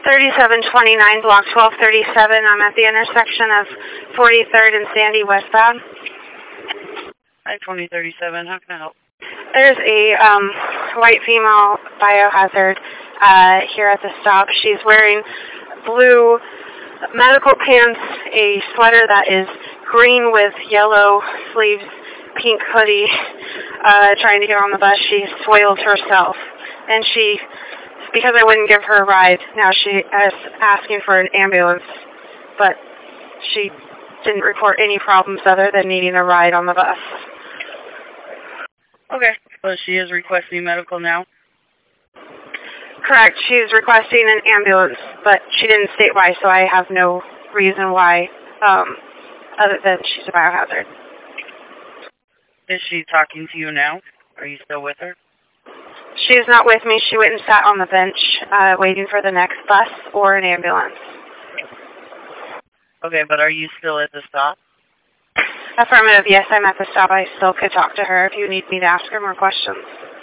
3729, block 1237. I'm at the intersection of 43rd and Sandy westbound. Hi, 2037. How can I help? There's a white female biohazard here at the stop. She's wearing blue medical pants, a sweater that is green with yellow sleeves, pink hoodie, trying to get on the bus. She soiled herself, and because I wouldn't give her a ride, now she is asking for an ambulance, but she didn't report any problems other than needing a ride on the bus. Okay, so she is requesting medical now? Correct. She's requesting an ambulance, but she didn't state why, so I have no reason why, other than she's a biohazard. Is she talking to you now? Are you still with her? She's not with me. She went and sat on the bench, waiting for the next bus or an ambulance. Okay, but are you still at the stop? Affirmative, yes, I'm at the stop. I still could talk to her if you need me to ask her more questions.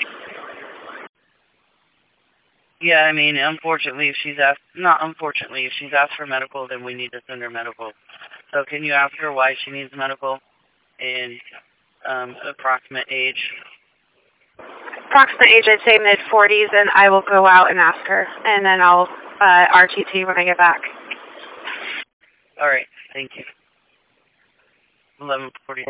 Yeah, I mean, unfortunately, if she's asked for medical, then we need to send her medical. So can you ask her why she needs medical and approximate age? Approximate age, I'd say mid-40s, and I will go out and ask her, and then I'll RTT when I get back. All right, thank you. 11:40.